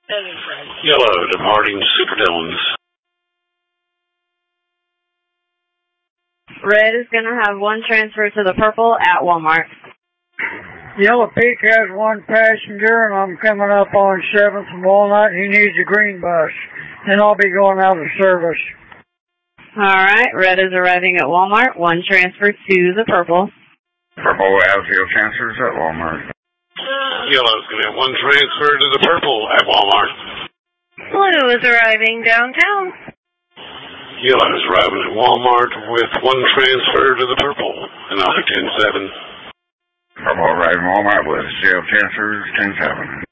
Yellow, departing Super Dillons. Red is going to have one transfer to the purple at Walmart. Yellow Peak has one passenger, and I'm coming up on 7th and Walnut. He needs a green bus. Then I'll be going out of service. All right, Red is arriving at Walmart. One transfer to the purple. Purple outfield transfers at Walmart. Yellow's going to have one transfer to the purple at Walmart. Blue is arriving downtown. Yellow's arriving at Walmart with one transfer to the purple, and I'll be 10-7. Purple arriving at Walmart with 0 transfers, 10-7.